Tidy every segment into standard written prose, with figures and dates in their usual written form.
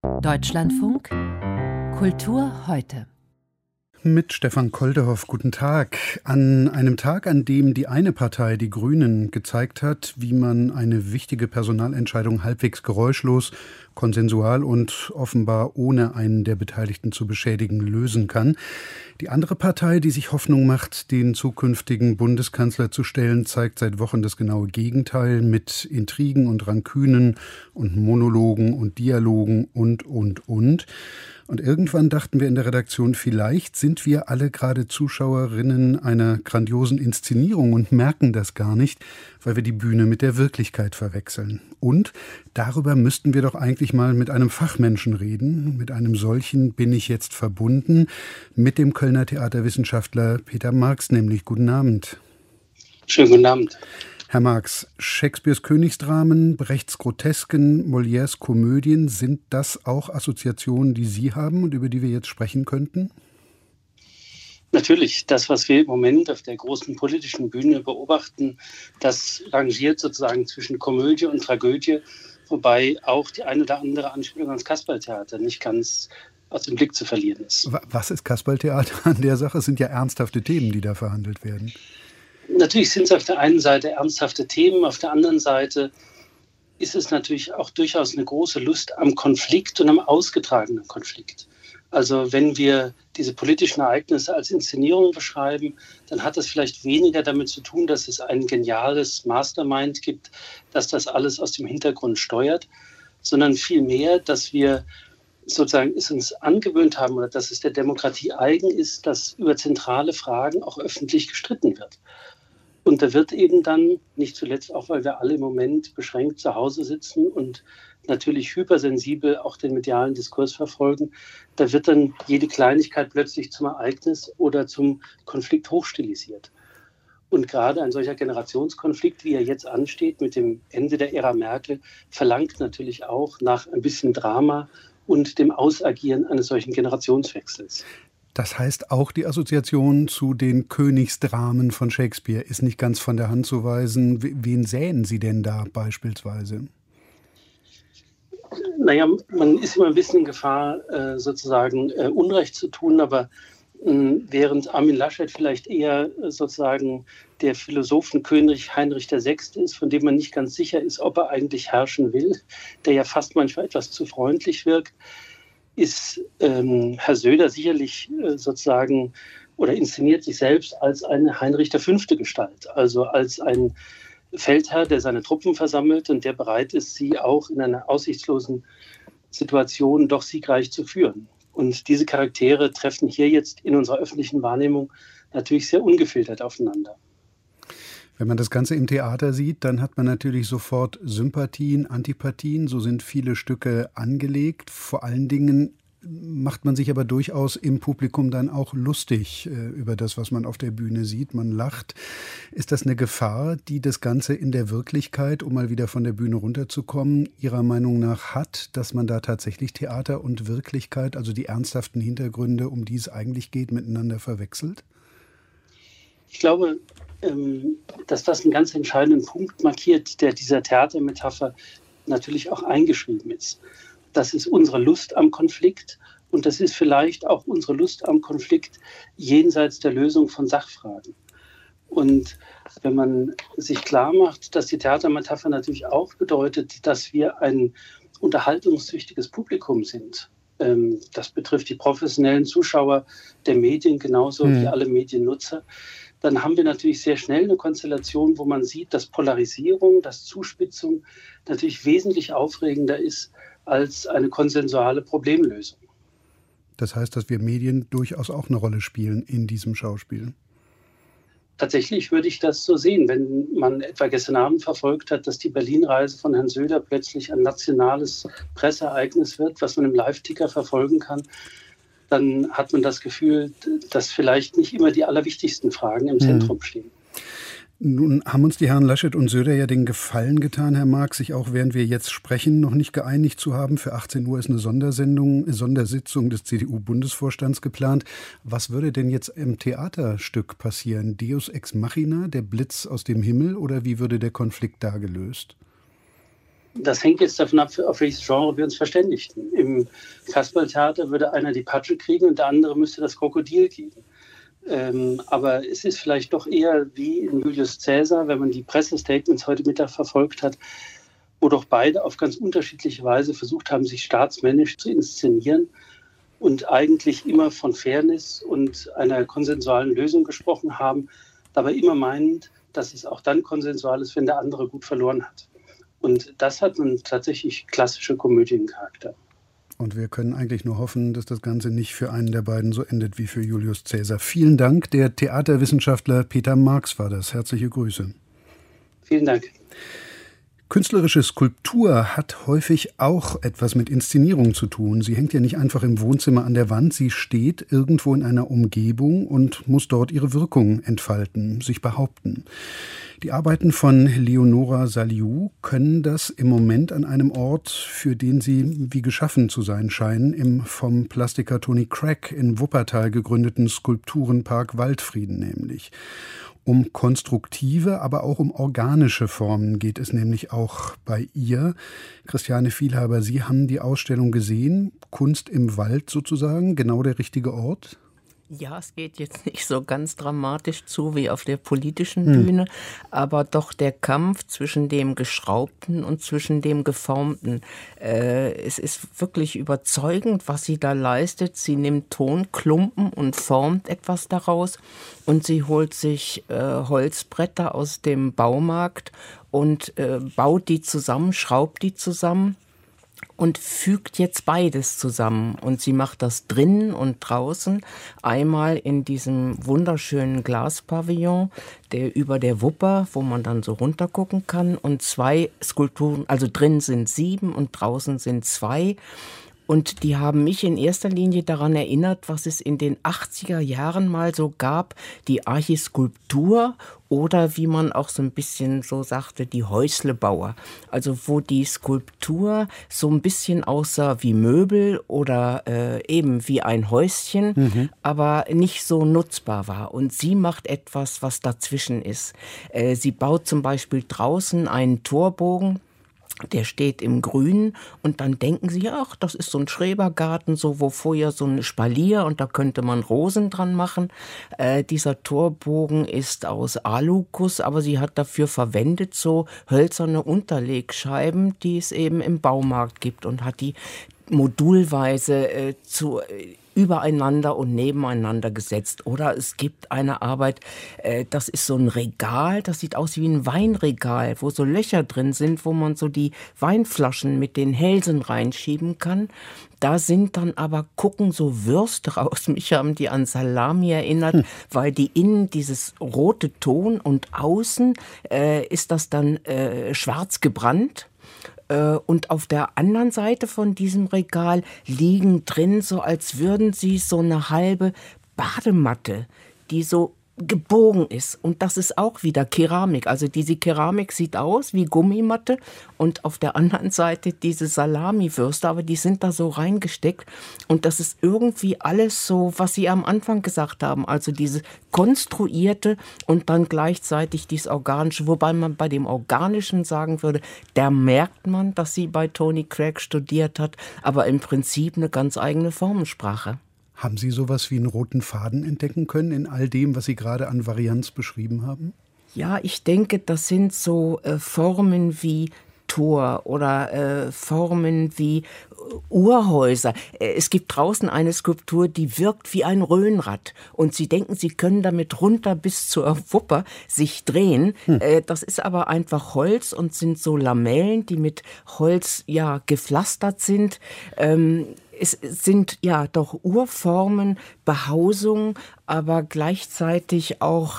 Deutschlandfunk Kultur heute. Mit Stefan Koldehoff, guten Tag. An einem Tag, an dem die eine Partei, die Grünen, gezeigt hat, wie man eine wichtige Personalentscheidung halbwegs geräuschlos, konsensual und offenbar ohne einen der Beteiligten zu beschädigen lösen kann. Die andere Partei, die sich Hoffnung macht, den zukünftigen Bundeskanzler zu stellen, zeigt seit Wochen das genaue Gegenteil mit Intrigen und Rankünen und Monologen und Dialogen und. Und irgendwann dachten wir in der Redaktion, vielleicht sind wir alle gerade Zuschauerinnen einer grandiosen Inszenierung und merken das gar nicht, weil wir die Bühne mit der Wirklichkeit verwechseln. Und darüber müssten wir doch eigentlich mal mit einem Fachmenschen reden. Mit einem solchen bin ich jetzt verbunden, mit dem Kölner Theaterwissenschaftler Peter Marx, nämlich. Guten Abend. Schönen guten Abend. Herr Marx, Shakespeares Königsdramen, Brechts Grotesken, Molières Komödien, sind das auch Assoziationen, die Sie haben und über die wir jetzt sprechen könnten? Natürlich, das, was wir im Moment auf der großen politischen Bühne beobachten, das rangiert sozusagen zwischen Komödie und Tragödie, wobei auch die eine oder andere Anspielung ans Kasperltheater nicht ganz aus dem Blick zu verlieren ist. Was ist Kasperltheater an der Sache? Es sind ja ernsthafte Themen, die da verhandelt werden. Natürlich sind es auf der einen Seite ernsthafte Themen, auf der anderen Seite ist es natürlich auch durchaus eine große Lust am Konflikt und am ausgetragenen Konflikt. Also wenn wir diese politischen Ereignisse als Inszenierung beschreiben, dann hat das vielleicht weniger damit zu tun, dass es ein geniales Mastermind gibt, das das alles aus dem Hintergrund steuert, sondern vielmehr, dass wir sozusagen es uns angewöhnt haben oder dass es der Demokratie eigen ist, dass über zentrale Fragen auch öffentlich gestritten wird. Und da wird eben dann, nicht zuletzt auch, weil wir alle im Moment beschränkt zu Hause sitzen und natürlich hypersensibel auch den medialen Diskurs verfolgen, da wird dann jede Kleinigkeit plötzlich zum Ereignis oder zum Konflikt hochstilisiert. Und gerade ein solcher Generationskonflikt, wie er jetzt ansteht mit dem Ende der Ära Merkel, verlangt natürlich auch nach ein bisschen Drama und dem Ausagieren eines solchen Generationswechsels. Das heißt, auch die Assoziation zu den Königsdramen von Shakespeare ist nicht ganz von der Hand zu weisen. Wen sähen Sie denn da beispielsweise? Naja, man ist immer ein bisschen in Gefahr, sozusagen Unrecht zu tun, aber während Armin Laschet vielleicht eher sozusagen der Philosophenkönig Heinrich VI. Ist, von dem man nicht ganz sicher ist, ob er eigentlich herrschen will, der ja fast manchmal etwas zu freundlich wirkt, ist Herr Söder sicherlich sozusagen oder inszeniert sich selbst als eine Heinrich V. Gestalt, also als ein Feldherr, der seine Truppen versammelt und der bereit ist, sie auch in einer aussichtslosen Situation doch siegreich zu führen. Und diese Charaktere treffen hier jetzt in unserer öffentlichen Wahrnehmung natürlich sehr ungefiltert aufeinander. Wenn man das Ganze im Theater sieht, dann hat man natürlich sofort Sympathien, Antipathien. So sind viele Stücke angelegt. Vor allen Dingen macht man sich aber durchaus im Publikum dann auch lustig über das, was man auf der Bühne sieht. Man lacht. Ist das eine Gefahr, die das Ganze in der Wirklichkeit, um mal wieder von der Bühne runterzukommen, Ihrer Meinung nach hat, dass man da tatsächlich Theater und Wirklichkeit, also die ernsthaften Hintergründe, um die es eigentlich geht, miteinander verwechselt? Ich glaube, dass das einen ganz entscheidenden Punkt markiert, der dieser Theatermetapher natürlich auch eingeschrieben ist. Das ist unsere Lust am Konflikt und das ist vielleicht auch unsere Lust am Konflikt jenseits der Lösung von Sachfragen. Und wenn man sich klar macht, dass die Theatermetapher natürlich auch bedeutet, dass wir ein unterhaltungssüchtiges Publikum sind, das betrifft die professionellen Zuschauer der Medien genauso wie alle Mediennutzer, dann haben wir natürlich sehr schnell eine Konstellation, wo man sieht, dass Polarisierung, dass Zuspitzung natürlich wesentlich aufregender ist als eine konsensuale Problemlösung. Das heißt, dass wir Medien durchaus auch eine Rolle spielen in diesem Schauspiel. Tatsächlich würde ich das so sehen, wenn man etwa gestern Abend verfolgt hat, dass die Berlin-Reise von Herrn Söder plötzlich ein nationales Presseereignis wird, was man im Live-Ticker verfolgen kann. Dann hat man das Gefühl, dass vielleicht nicht immer die allerwichtigsten Fragen im Zentrum stehen. Nun haben uns die Herren Laschet und Söder ja den Gefallen getan, Herr Marx, sich auch während wir jetzt sprechen, noch nicht geeinigt zu haben. Für 18 Uhr ist eine Sondersitzung des CDU-Bundesvorstands geplant. Was würde denn jetzt im Theaterstück passieren? Deus ex machina, der Blitz aus dem Himmel, oder wie würde der Konflikt da gelöst? Das hängt jetzt davon ab, auf welches Genre wir uns verständigten. Im Kasperltheater würde einer die Patsche kriegen und der andere müsste das Krokodil kriegen. Aber es ist vielleicht doch eher wie in Julius Caesar, wenn man die Pressestatements heute Mittag verfolgt hat, wo doch beide auf ganz unterschiedliche Weise versucht haben, sich staatsmännisch zu inszenieren und eigentlich immer von Fairness und einer konsensualen Lösung gesprochen haben, dabei immer meinend, dass es auch dann konsensual ist, wenn der andere gut verloren hat. Und das hat einen tatsächlich klassische Komödiencharakter. Und wir können eigentlich nur hoffen, dass das Ganze nicht für einen der beiden so endet wie für Julius Caesar. Vielen Dank. Der Theaterwissenschaftler Peter Marx war das. Herzliche Grüße. Vielen Dank. Künstlerische Skulptur hat häufig auch etwas mit Inszenierung zu tun. Sie hängt ja nicht einfach im Wohnzimmer an der Wand, sie steht irgendwo in einer Umgebung und muss dort ihre Wirkung entfalten, sich behaupten. Die Arbeiten von Leonora Saliou können das im Moment an einem Ort, für den sie wie geschaffen zu sein scheinen, im vom Plastiker Tony Craig in Wuppertal gegründeten Skulpturenpark Waldfrieden nämlich. Um konstruktive, aber auch um organische Formen geht es nämlich auch bei ihr. Christiane Vielhaber, Sie haben die Ausstellung gesehen, Kunst im Wald sozusagen, genau der richtige Ort? Ja, es geht jetzt nicht so ganz dramatisch zu wie auf der politischen Bühne, aber doch der Kampf zwischen dem Geschraubten und zwischen dem Geformten. Es ist wirklich überzeugend, was sie da leistet. Sie nimmt Tonklumpen und formt etwas daraus und sie holt sich Holzbretter aus dem Baumarkt und baut die zusammen, schraubt die zusammen. Und fügt jetzt beides zusammen. Und sie macht das drinnen und draußen. Einmal in diesem wunderschönen Glaspavillon, der über der Wupper, wo man dann so runtergucken kann. Und 2 Skulpturen, also drin sind 7 und draußen sind 2. Und die haben mich in erster Linie daran erinnert, was es in den 80er Jahren mal so gab, die Archiskulptur oder wie man auch so ein bisschen so sagte, die Häuslebauer. Also wo die Skulptur so ein bisschen aussah wie Möbel oder eben wie ein Häuschen, aber nicht so nutzbar war. Und sie macht etwas, was dazwischen ist. Sie baut zum Beispiel draußen einen Torbogen, der steht im Grünen und dann denken sie, ach, das ist so ein Schrebergarten, so wo vorher so ein Spalier und da könnte man Rosen dran machen. Dieser Torbogen ist aus Aluguss, aber sie hat dafür verwendet so hölzerne Unterlegscheiben, die es eben im Baumarkt gibt und hat die modulweise übereinander und nebeneinander gesetzt. Oder es gibt eine Arbeit, das ist so ein Regal, das sieht aus wie ein Weinregal, wo so Löcher drin sind, wo man so die Weinflaschen mit den Hälsen reinschieben kann. Da sind dann aber, gucken so Würste raus. Mich haben die an Salami erinnert, weil die innen dieses rote Ton und außen ist das dann schwarz gebrannt. Und auf der anderen Seite von diesem Regal liegen drin, so als würden sie so eine halbe Badematte, die so gebogen ist. Und das ist auch wieder Keramik. Also diese Keramik sieht aus wie Gummimatte und auf der anderen Seite diese Salamiwürste, aber die sind da so reingesteckt. Und das ist irgendwie alles so, was Sie am Anfang gesagt haben. Also diese konstruierte und dann gleichzeitig dieses Organische. Wobei man bei dem Organischen sagen würde, da merkt man, dass sie bei Tony Craig studiert hat, aber im Prinzip eine ganz eigene Formensprache. Haben Sie sowas wie einen roten Faden entdecken können in all dem, was Sie gerade an Varianz beschrieben haben? Ja, ich denke, das sind so Formen wie Tor oder Formen wie Urhäuser. Es gibt draußen eine Skulptur, die wirkt wie ein Röhnrad. Und Sie denken, Sie können damit runter bis zur Wupper sich drehen. Das ist aber einfach Holz und sind so Lamellen, die mit Holz ja gepflastert sind. Es sind ja doch Urformen, Behausung, aber gleichzeitig auch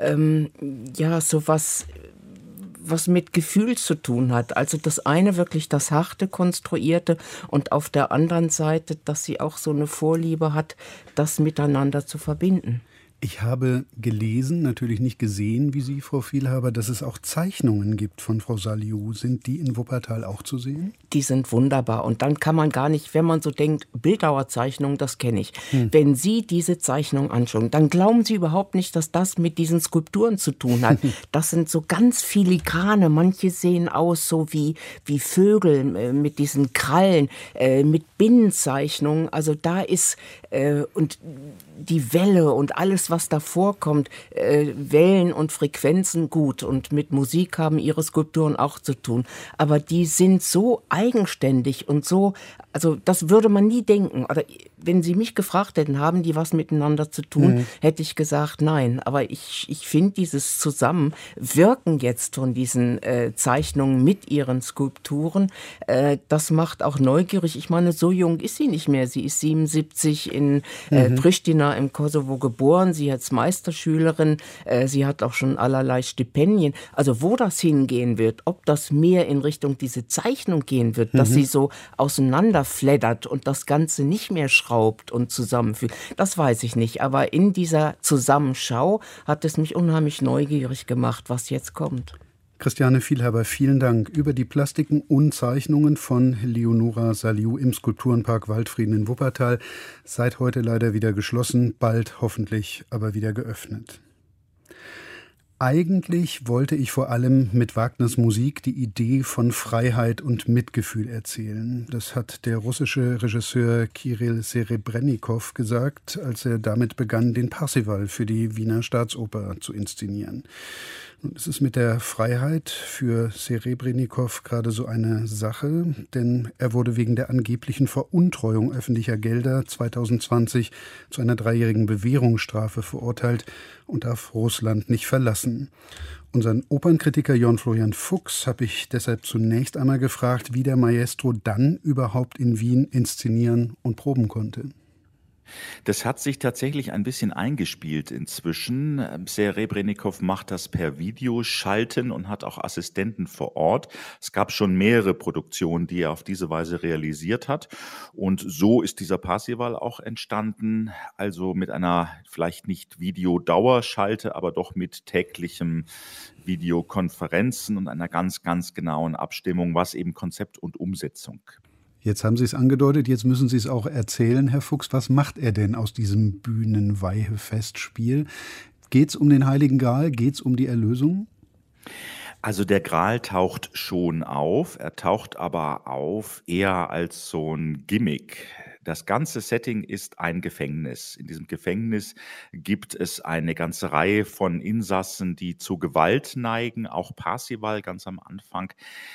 ja sowas, was mit Gefühl zu tun hat. Also das eine wirklich das harte, konstruierte und auf der anderen Seite, dass sie auch so eine Vorliebe hat, das miteinander zu verbinden. Ich habe gelesen, natürlich nicht gesehen, wie Sie, Frau Vielhaber, dass es auch Zeichnungen gibt von Frau Saliou. Sind die in Wuppertal auch zu sehen? Die sind wunderbar. Und dann kann man gar nicht, wenn man so denkt, Bildhauerzeichnungen, das kenne ich. Wenn Sie diese Zeichnung anschauen, dann glauben Sie überhaupt nicht, dass das mit diesen Skulpturen zu tun hat. Das sind so ganz filigrane, manche sehen aus so wie Vögel mit diesen Krallen, mit Binnenzeichnungen. Also da ist, und die Welle und alles, was da vorkommt, Wellen und Frequenzen, gut. Und mit Musik haben ihre Skulpturen auch zu tun. Aber die sind so eigenständig und so, also das würde man nie denken. Oder wenn Sie mich gefragt hätten, haben die was miteinander zu tun, hätte ich gesagt, nein. Aber ich finde dieses Zusammenwirken jetzt von diesen Zeichnungen mit ihren Skulpturen, das macht auch neugierig. Ich meine, so jung ist sie nicht mehr. Sie ist 77 in Pristina im Kosovo geboren. Sie ist Meisterschülerin. Sie hat auch schon allerlei Stipendien. Also wo das hingehen wird, ob das mehr in Richtung diese Zeichnung gehen wird, dass sie so auseinanderfleddert und das Ganze nicht mehr schraubt und zusammenfügt, das weiß ich nicht. Aber in dieser Zusammenschau hat es mich unheimlich neugierig gemacht, was jetzt kommt. Christiane Vielhaber, vielen Dank. Über die Plastiken und Zeichnungen von Leonora Saliou im Skulpturenpark Waldfrieden in Wuppertal. Seit heute leider wieder geschlossen, bald hoffentlich aber wieder geöffnet. Eigentlich wollte ich vor allem mit Wagners Musik die Idee von Freiheit und Mitgefühl erzählen. Das hat der russische Regisseur Kirill Serebrennikov gesagt, als er damit begann, den Parsival für die Wiener Staatsoper zu inszenieren. Und es ist mit der Freiheit für Serebrennikov gerade so eine Sache, denn er wurde wegen der angeblichen Veruntreuung öffentlicher Gelder 2020 zu einer 3-jährigen Bewährungsstrafe verurteilt und darf Russland nicht verlassen. Unseren Opernkritiker Jörn Florian Fuchs habe ich deshalb zunächst einmal gefragt, wie der Maestro dann überhaupt in Wien inszenieren und proben konnte. Das hat sich tatsächlich ein bisschen eingespielt inzwischen. Serebrennikov macht das per Videoschalten und hat auch Assistenten vor Ort. Es gab schon mehrere Produktionen, die er auf diese Weise realisiert hat. Und so ist dieser Parsival auch entstanden. Also mit einer vielleicht nicht Videodauerschalte, aber doch mit täglichem Videokonferenzen und einer ganz, ganz genauen Abstimmung, was eben Konzept und Umsetzung. Jetzt haben Sie es angedeutet, jetzt müssen Sie es auch erzählen, Herr Fuchs. Was macht er denn aus diesem Bühnenweihe-Festspiel? Geht es um den Heiligen Gral? Geht es um die Erlösung? Also der Gral taucht schon auf, er taucht aber auf eher als so ein Gimmick. Das ganze Setting ist ein Gefängnis. In diesem Gefängnis gibt es eine ganze Reihe von Insassen, die zu Gewalt neigen. Auch Parsival ganz am Anfang.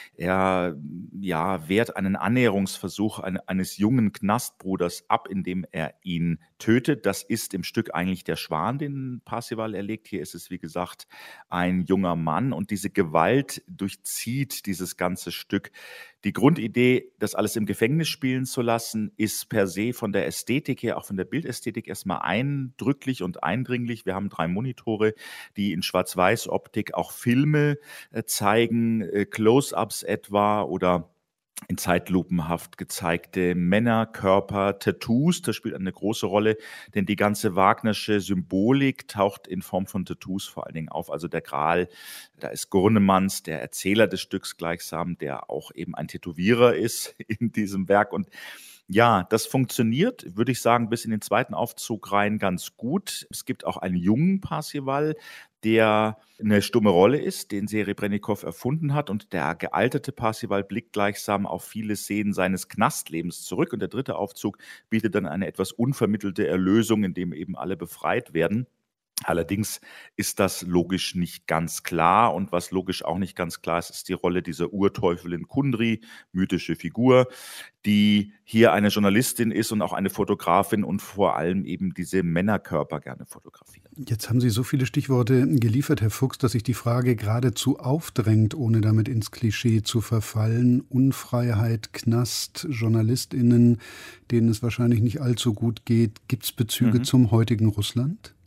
Er wehrt einen Annäherungsversuch eines jungen Knastbruders ab, indem er ihn tötet. Das ist im Stück eigentlich der Schwan, den Parsival erlegt. Hier ist es, wie gesagt, ein junger Mann. Und diese Gewalt durchzieht dieses ganze Stück. Die Grundidee, das alles im Gefängnis spielen zu lassen, ist per se von der Ästhetik her, auch von der Bildästhetik erstmal eindrücklich und eindringlich. Wir haben 3 Monitore, die in Schwarz-Weiß-Optik auch Filme zeigen, Close-ups etwa oder in zeitlupenhaft gezeigte Männerkörper, Tattoos, das spielt eine große Rolle, denn die ganze Wagnersche Symbolik taucht in Form von Tattoos vor allen Dingen auf. Also der Gral, da ist Gurnemanns, der Erzähler des Stücks gleichsam, der auch eben ein Tätowierer ist in diesem Werk. Und ja, das funktioniert, würde ich sagen, bis in den zweiten Aufzug rein ganz gut. Es gibt auch einen jungen Parsival, der eine stumme Rolle ist, den Serebrennikov erfunden hat. Und der gealterte Parsival blickt gleichsam auf viele Szenen seines Knastlebens zurück. Und der dritte Aufzug bietet dann eine etwas unvermittelte Erlösung, in dem eben alle befreit werden. Allerdings ist das logisch nicht ganz klar. Und was logisch auch nicht ganz klar ist, ist die Rolle dieser Urteufelin Kundry, mythische Figur, die hier eine Journalistin ist und auch eine Fotografin und vor allem eben diese Männerkörper gerne fotografiert. Jetzt haben Sie so viele Stichworte geliefert, Herr Fuchs, dass sich die Frage geradezu aufdrängt, ohne damit ins Klischee zu verfallen. Unfreiheit, Knast, JournalistInnen, denen es wahrscheinlich nicht allzu gut geht. Gibt es Bezüge zum heutigen Russland?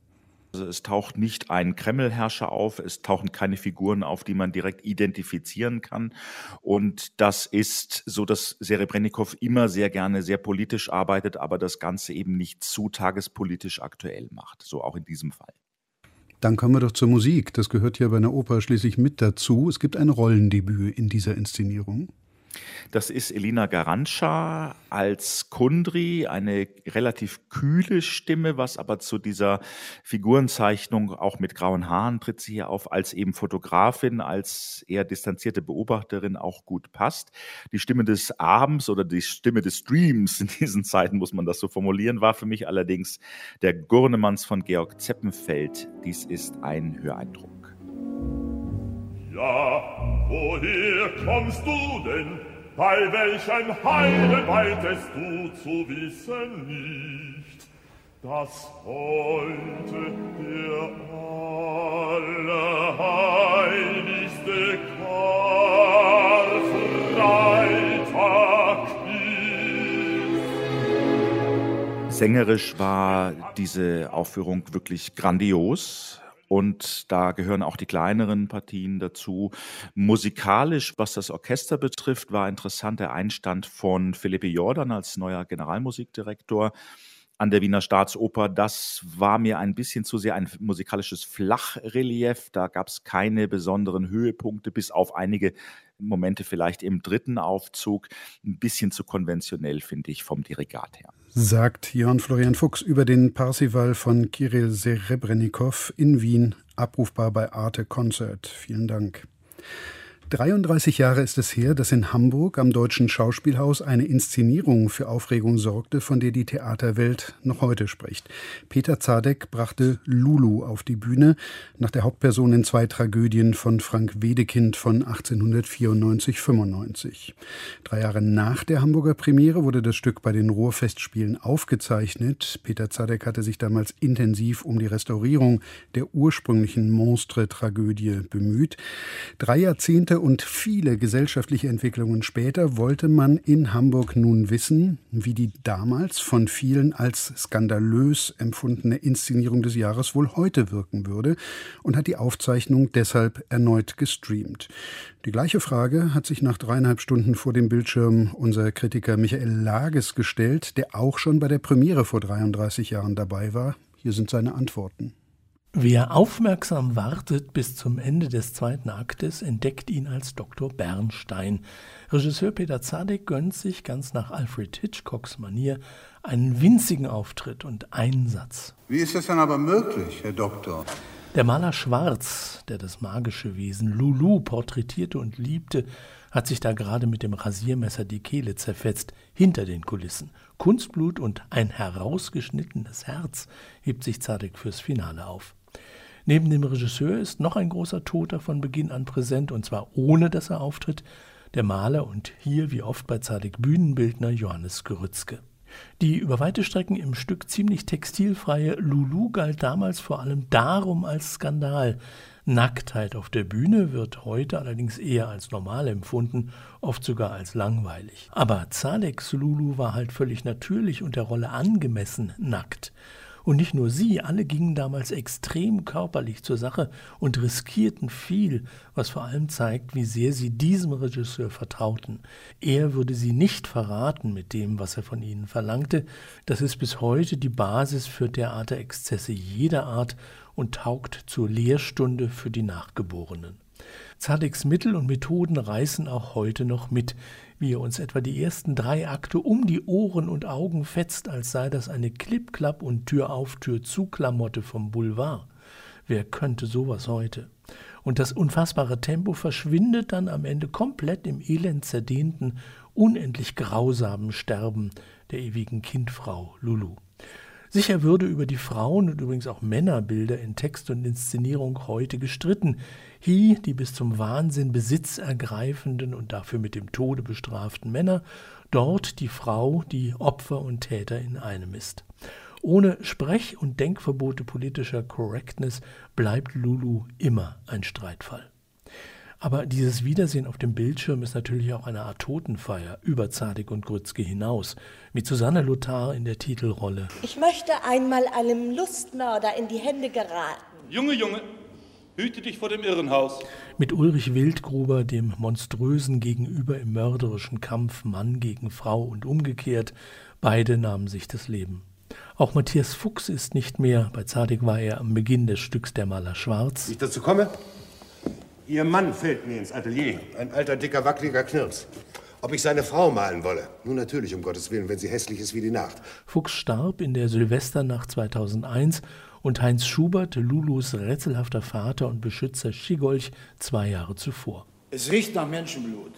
Also es taucht nicht ein Kreml-Herrscher auf, es tauchen keine Figuren auf, die man direkt identifizieren kann. Und das ist so, dass Serebrennikov immer sehr gerne sehr politisch arbeitet, aber das Ganze eben nicht zu tagespolitisch aktuell macht. So auch in diesem Fall. Dann kommen wir doch zur Musik. Das gehört ja bei einer Oper schließlich mit dazu. Es gibt ein Rollendebüt in dieser Inszenierung. Das ist Elina Garantscha als Kundry, eine relativ kühle Stimme, was aber zu dieser Figurenzeichnung auch mit grauen Haaren tritt sie hier auf, als eben Fotografin, als eher distanzierte Beobachterin auch gut passt. Die Stimme des Abends oder die Stimme des Streams in diesen Zeiten, muss man das so formulieren, war für mich allerdings der Gurnemanns von Georg Zeppenfeld. Dies ist ein Höreindruck. Ja, woher kommst du denn? Bei welchem Heile weitest du zu wissen nicht, dass heute der allerheiligste Karfreitag ist? Sängerisch war diese Aufführung wirklich grandios. Und da gehören auch die kleineren Partien dazu. Musikalisch, was das Orchester betrifft, war interessant der Einstand von Philippe Jordan als neuer Generalmusikdirektor an der Wiener Staatsoper. Das war mir ein bisschen zu sehr ein musikalisches Flachrelief. Da gab es keine besonderen Höhepunkte, bis auf einige Momente vielleicht im dritten Aufzug. Ein bisschen zu konventionell, finde ich, vom Dirigat her. Sagt Jörn Florian Fuchs über den Parsival von Kirill Serebrennikov in Wien, abrufbar bei Arte Concert. Vielen Dank. 33 Jahre ist es her, dass in Hamburg am Deutschen Schauspielhaus eine Inszenierung für Aufregung sorgte, von der die Theaterwelt noch heute spricht. Peter Zadek brachte Lulu auf die Bühne, nach der Hauptperson in 2 Tragödien von Frank Wedekind von 1894-95. 3 Jahre nach der Hamburger Premiere wurde das Stück bei den Ruhrfestspielen aufgezeichnet. Peter Zadek hatte sich damals intensiv um die Restaurierung der ursprünglichen Monstre-Tragödie bemüht. 3 Jahrzehnte und viele gesellschaftliche Entwicklungen später wollte man in Hamburg nun wissen, wie die damals von vielen als skandalös empfundene Inszenierung des Jahres wohl heute wirken würde und hat die Aufzeichnung deshalb erneut gestreamt. Die gleiche Frage hat sich nach 3,5 Stunden vor dem Bildschirm unser Kritiker Michael Lages gestellt, der auch schon bei der Premiere vor 33 Jahren dabei war. Hier sind seine Antworten. Wer aufmerksam wartet bis zum Ende des 2. Aktes, entdeckt ihn als Dr. Bernstein. Regisseur Peter Zadek gönnt sich ganz nach Alfred Hitchcocks Manier einen winzigen Auftritt und einen Satz. Wie ist das denn aber möglich, Herr Doktor? Der Maler Schwarz, der das magische Wesen Lulu porträtierte und liebte, hat sich da gerade mit dem Rasiermesser die Kehle zerfetzt, hinter den Kulissen. Kunstblut und ein herausgeschnittenes Herz hebt sich Zadek fürs Finale auf. Neben dem Regisseur ist noch ein großer Toter von Beginn an präsent, und zwar ohne, dass er auftritt, der Maler und hier wie oft bei Zadek Bühnenbildner Johannes Gerützke. Die über weite Strecken im Stück ziemlich textilfreie Lulu galt damals vor allem darum als Skandal. Nacktheit auf der Bühne wird heute allerdings eher als normal empfunden, oft sogar als langweilig. Aber Zadeks Lulu war halt völlig natürlich und der Rolle angemessen nackt. Und nicht nur sie, alle gingen damals extrem körperlich zur Sache und riskierten viel, was vor allem zeigt, wie sehr sie diesem Regisseur vertrauten. Er würde sie nicht verraten mit dem, was er von ihnen verlangte. Das ist bis heute die Basis für Theaterexzesse jeder Art und taugt zur Lehrstunde für die Nachgeborenen. Zadeks Mittel und Methoden reißen auch heute noch mit, wie er uns etwa die ersten 3 Akte um die Ohren und Augen fetzt, als sei das eine Klipp-Klapp- und Tür-auf-Tür-zu-Klamotte vom Boulevard. Wer könnte sowas heute? Und das unfassbare Tempo verschwindet dann am Ende komplett im elend zerdehnten, unendlich grausamen Sterben der ewigen Kindfrau Lulu. Sicher würde über die Frauen- und übrigens auch Männerbilder in Text und Inszenierung heute gestritten. Hier die bis zum Wahnsinn besitzergreifenden und dafür mit dem Tode bestraften Männer, dort die Frau, die Opfer und Täter in einem ist. Ohne Sprech- und Denkverbote politischer Correctness bleibt Lulu immer ein Streitfall. Aber dieses Wiedersehen auf dem Bildschirm ist natürlich auch eine Art Totenfeier über Zadig und Grützky hinaus, mit Susanne Lothar in der Titelrolle. Ich möchte einmal einem Lustmörder in die Hände geraten. Junge, hüte dich vor dem Irrenhaus. Mit Ulrich Wildgruber, dem monströsen Gegenüber im mörderischen Kampf Mann gegen Frau und umgekehrt, beide nahmen sich das Leben. Auch Matthias Fuchs ist nicht mehr, bei Zadig war er am Beginn des Stücks Der Maler Schwarz. Wie ich dazu komme? Ihr Mann fällt mir ins Atelier, ein alter, dicker, wackeliger Knirps. Ob ich seine Frau malen wolle? Nun natürlich, um Gottes Willen, wenn sie hässlich ist wie die Nacht. Fuchs starb in der Silvesternacht 2001 und Heinz Schubert, Lulus rätselhafter Vater und Beschützer Schigolch, 2 Jahre zuvor. Es riecht nach Menschenblut.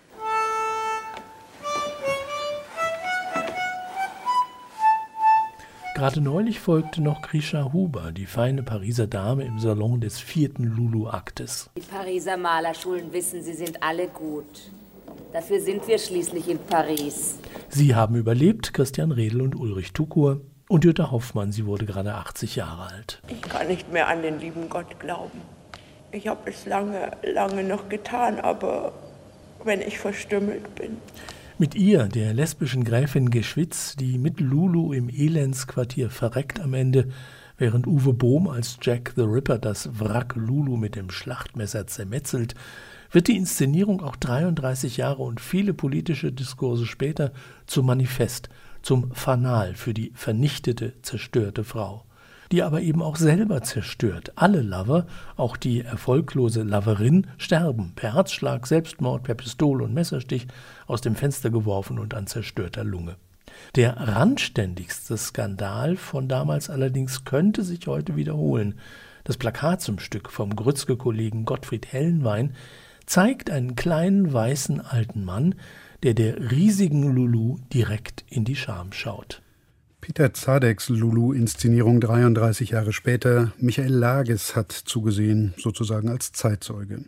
Gerade neulich folgte noch Grisha Huber, die feine Pariser Dame im Salon des 4. Lulu-Aktes. Die Pariser Malerschulen wissen, sie sind alle gut. Dafür sind wir schließlich in Paris. Sie haben überlebt, Christian Redl und Ulrich Tukur. Und Jutta Hoffmann, sie wurde gerade 80 Jahre alt. Ich kann nicht mehr an den lieben Gott glauben. Ich habe es lange noch getan, aber wenn ich verstümmelt bin. Mit ihr, der lesbischen Gräfin Geschwitz, die mit Lulu im Elendsquartier verreckt am Ende, während Uwe Bohm als Jack the Ripper das Wrack Lulu mit dem Schlachtmesser zermetzelt, wird die Inszenierung auch 33 Jahre und viele politische Diskurse später zum Manifest, zum Fanal für die vernichtete, zerstörte Frau, die aber eben auch selber zerstört. Alle Lover, auch die erfolglose Loverin, sterben per Herzschlag, Selbstmord, per Pistole und Messerstich, aus dem Fenster geworfen und an zerstörter Lunge. Der randständigste Skandal von damals allerdings könnte sich heute wiederholen. Das Plakat zum Stück vom Grützke-Kollegen Gottfried Hellenwein zeigt einen kleinen, weißen alten Mann, der riesigen Lulu direkt in die Scham schaut. Peter Zadeks Lulu-Inszenierung 33 Jahre später. Michael Lages hat zugesehen, sozusagen als Zeitzeuge.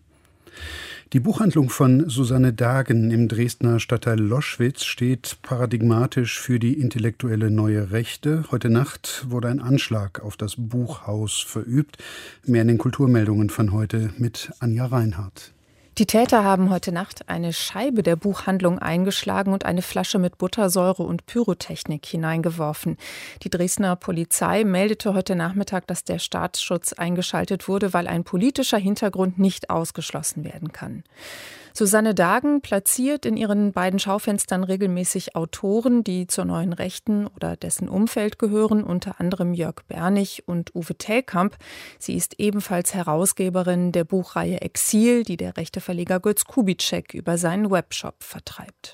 Die Buchhandlung von Susanne Dagen im Dresdner Stadtteil Loschwitz steht paradigmatisch für die intellektuelle neue Rechte. Heute Nacht wurde ein Anschlag auf das Buchhaus verübt. Mehr in den Kulturmeldungen von heute mit Anja Reinhardt. Die Täter haben heute Nacht eine Scheibe der Buchhandlung eingeschlagen und eine Flasche mit Buttersäure und Pyrotechnik hineingeworfen. Die Dresdner Polizei meldete heute Nachmittag, dass der Staatsschutz eingeschaltet wurde, weil ein politischer Hintergrund nicht ausgeschlossen werden kann. Susanne Dagen platziert in ihren beiden Schaufenstern regelmäßig Autoren, die zur Neuen Rechten oder dessen Umfeld gehören, unter anderem Jörg Bernig und Uwe Telkamp. Sie ist ebenfalls Herausgeberin der Buchreihe Exil, die der rechte Verleger Götz Kubitschek über seinen Webshop vertreibt.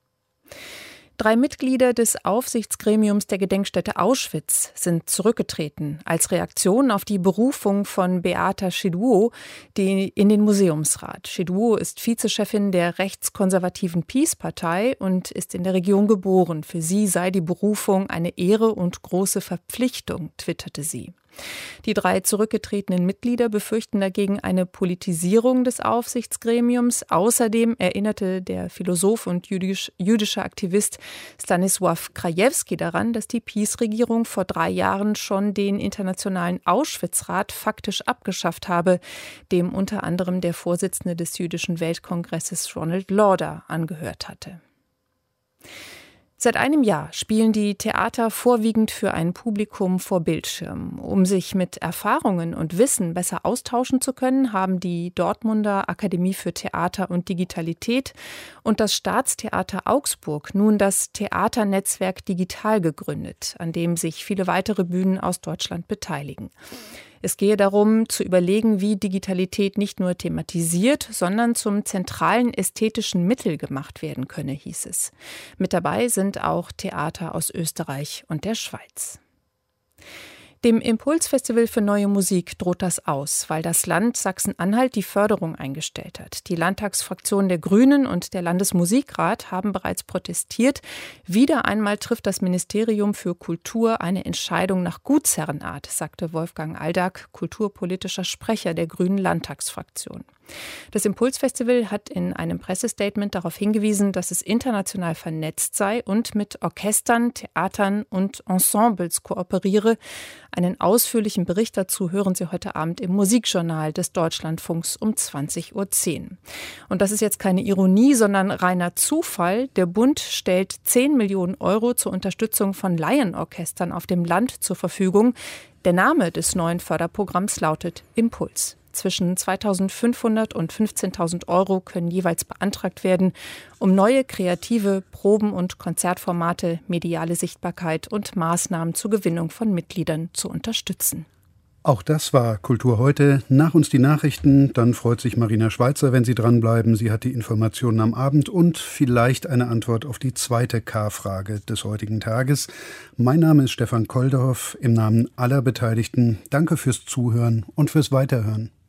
3 Mitglieder des Aufsichtsgremiums der Gedenkstätte Auschwitz sind zurückgetreten als Reaktion auf die Berufung von Beata Szydło in den Museumsrat. Szydło ist Vizechefin der rechtskonservativen PiS-Partei und ist in der Region geboren. Für sie sei die Berufung eine Ehre und große Verpflichtung, twitterte sie. Die 3 zurückgetretenen Mitglieder befürchten dagegen eine Politisierung des Aufsichtsgremiums. Außerdem erinnerte der Philosoph und jüdische Aktivist Stanisław Krajewski daran, dass die PiS-Regierung vor 3 Jahren schon den Internationalen Auschwitz-Rat faktisch abgeschafft habe, dem unter anderem der Vorsitzende des Jüdischen Weltkongresses Ronald Lauder angehört hatte. Seit einem Jahr spielen die Theater vorwiegend für ein Publikum vor Bildschirmen. Um sich mit Erfahrungen und Wissen besser austauschen zu können, haben die Dortmunder Akademie für Theater und Digitalität und das Staatstheater Augsburg nun das Theaternetzwerk Digital gegründet, an dem sich viele weitere Bühnen aus Deutschland beteiligen. Es gehe darum, zu überlegen, wie Digitalität nicht nur thematisiert, sondern zum zentralen ästhetischen Mittel gemacht werden könne, hieß es. Mit dabei sind auch Theater aus Österreich und der Schweiz. Dem Impulsfestival für neue Musik droht das aus, weil das Land Sachsen-Anhalt die Förderung eingestellt hat. Die Landtagsfraktion der Grünen und der Landesmusikrat haben bereits protestiert. Wieder einmal trifft das Ministerium für Kultur eine Entscheidung nach Gutsherrenart, sagte Wolfgang Aldag, kulturpolitischer Sprecher der Grünen Landtagsfraktion. Das Impulsfestival hat in einem Pressestatement darauf hingewiesen, dass es international vernetzt sei und mit Orchestern, Theatern und Ensembles kooperiere. Einen ausführlichen Bericht dazu hören Sie heute Abend im Musikjournal des Deutschlandfunks um 20:10 Uhr. Und das ist jetzt keine Ironie, sondern reiner Zufall. Der Bund stellt 10 Millionen Euro zur Unterstützung von Laienorchestern auf dem Land zur Verfügung. Der Name des neuen Förderprogramms lautet Impuls. Zwischen 2.500 und 15.000 Euro können jeweils beantragt werden, um neue kreative Proben- und Konzertformate, mediale Sichtbarkeit und Maßnahmen zur Gewinnung von Mitgliedern zu unterstützen. Auch das war Kultur heute. Nach uns die Nachrichten. Dann freut sich Marina Schweizer, wenn Sie dranbleiben. Sie hat die Informationen am Abend und vielleicht eine Antwort auf die zweite K-Frage des heutigen Tages. Mein Name ist Stefan Koldehoff. Im Namen aller Beteiligten danke fürs Zuhören und fürs Weiterhören.